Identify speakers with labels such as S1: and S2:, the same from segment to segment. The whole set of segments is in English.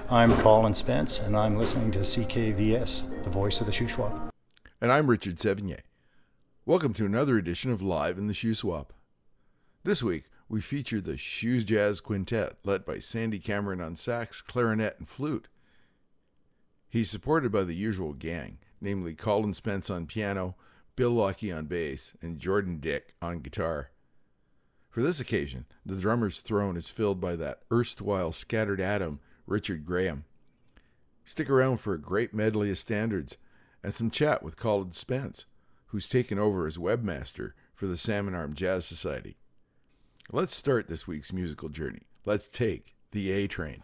S1: I'm Colin Spence, and I'm listening to CKVS, the voice of the Shuswap.
S2: And I'm Richard Sevigny. Welcome to another edition of Live in the Shuswap. This week, we feature the Shoes Jazz Quintet, led by Sandy Cameron on sax, clarinet, and flute. He's supported by the usual gang, namely Colin Spence on piano, Bill Lockie on bass, and Jordan Dick on guitar. For this occasion, the drummer's throne is filled by that erstwhile scattered atom, Richard Graham. Stick around for a great medley of standards and some chat with Colin Spence, who's taken over as webmaster for the Salmon Arm Jazz Society. Let's start this week's musical journey. Let's take the A Train.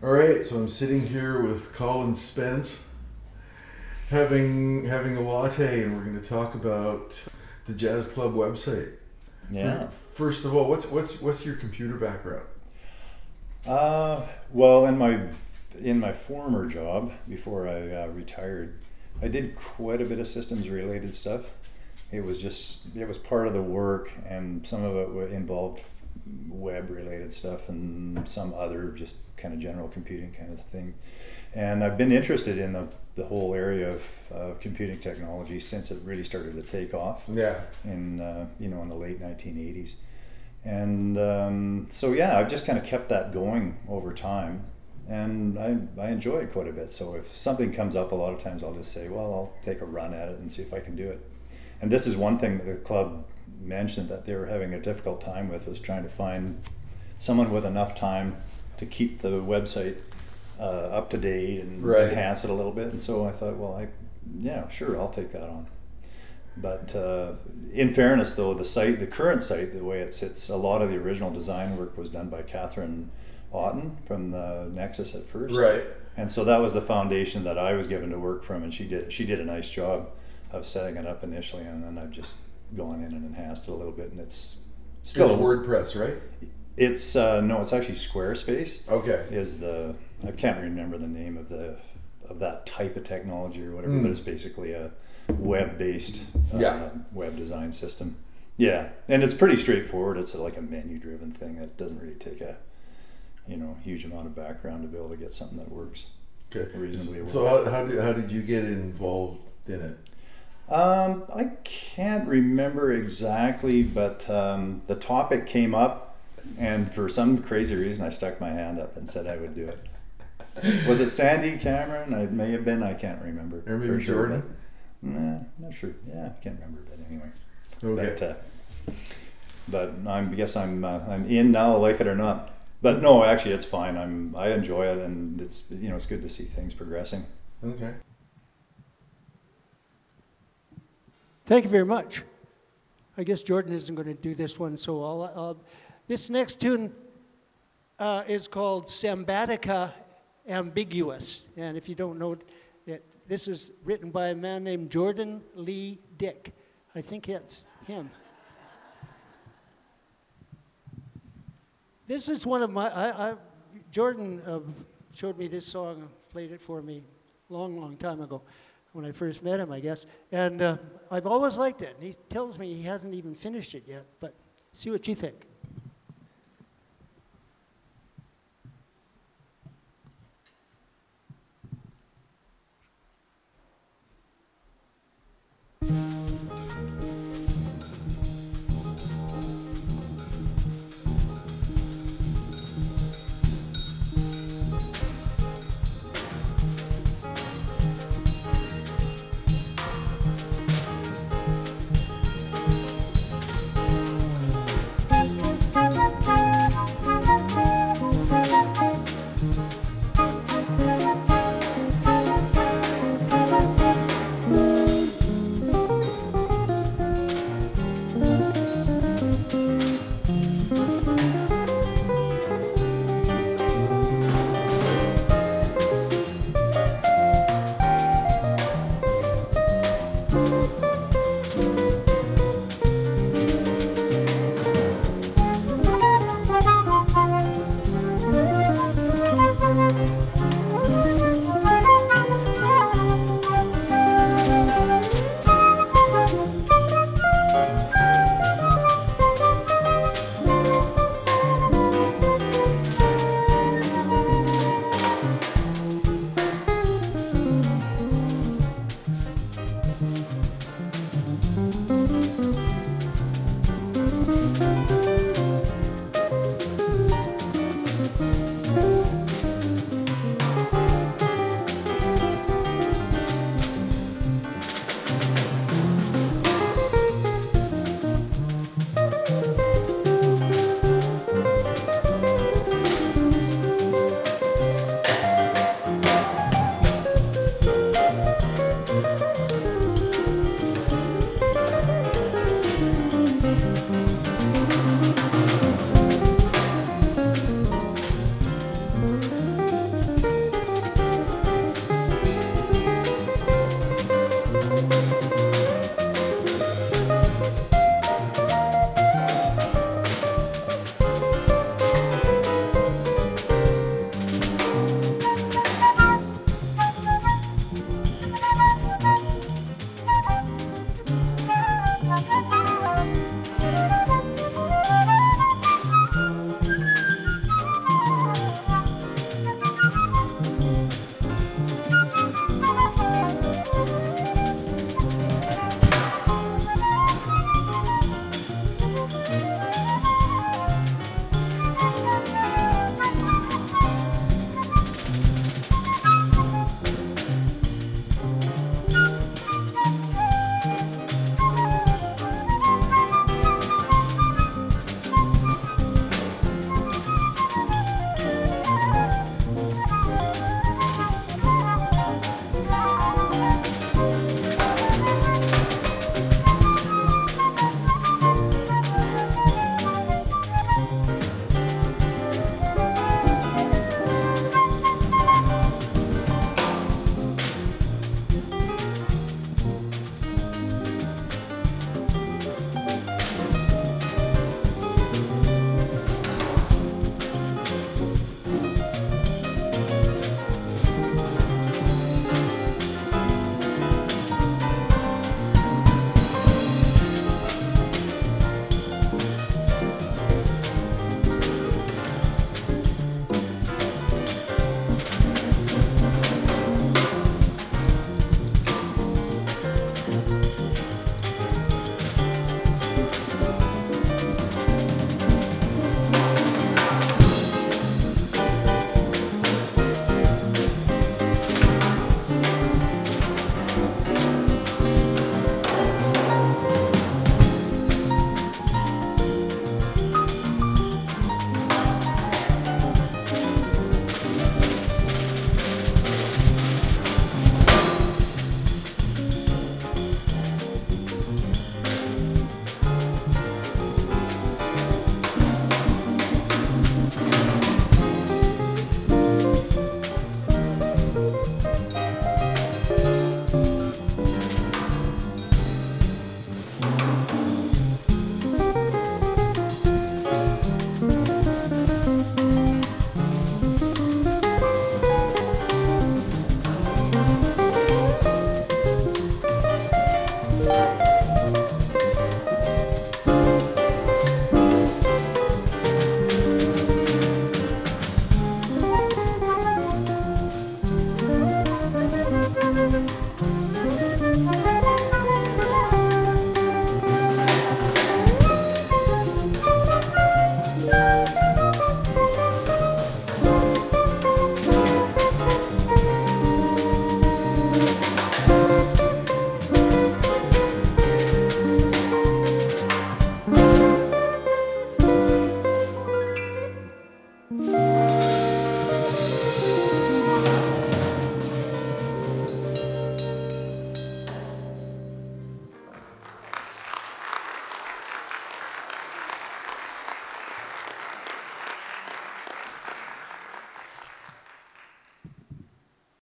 S2: All right, so I'm sitting here with Colin Spence, having a latte, and we're going to talk about the Jazz Club website.
S3: Yeah.
S2: First of all, what's your computer background?
S3: Well, in my former job before I retired, I did quite a bit of systems related stuff. It was part of the work, and some of it involved web related stuff and some other just kind of general computing kind of thing. And I've been interested in the whole area of computing technology since it really started to take off.
S2: Yeah.
S3: In in the late 1980s. And so yeah, I've just kind of kept that going over time, and I enjoy it quite a bit. So if something comes up, a lot of times I'll just say, well, I'll take a run at it and see if I can do it. And this is one thing that the club mentioned that they were having a difficult time with, was trying to find someone with enough time to keep the website up to date and enhance it a little bit. And so I thought, well, sure, I'll take that on. But in fairness, though, the current site, the way it sits, a lot of the original design work was done by Catherine Otten from the Nexus at first.
S2: Right.
S3: And so that was the foundation that I was given to work from, and she did a nice job of setting it up initially, and then I've just gone in and enhanced it a little bit, and it's still
S2: WordPress, right?
S3: It's no, it's actually Squarespace.
S2: Okay.
S3: I can't remember the name of that type of technology or whatever, but it's basically a web-based web design system. Yeah, and it's pretty straightforward. It's like a menu-driven thing that doesn't really take a huge amount of background to be able to get something that works reasonably well.
S2: So how did you get involved in it?
S3: I can't remember exactly, but the topic came up, and for some crazy reason I stuck my hand up and said I would do it. Was it Sandy Cameron? It may have been. I can't remember.
S2: Or maybe Jordan?
S3: Not sure. Yeah, I can't remember. But anyway.
S2: Okay.
S3: But I guess I'm in now, like it or not. But no, actually, it's fine. I enjoy it, and it's it's good to see things progressing.
S2: Okay.
S4: Thank you very much. I guess Jordan isn't going to do this one, so I'll this next tune is called Sambatica Ambiguous. And if you don't know it, this is written by a man named Jordan Lee Dick. I think it's him. This is one of my, Jordan showed me this song, played it for me long time ago when I first met him, I guess. And I've always liked it. And he tells me he hasn't even finished it yet, but see what you think.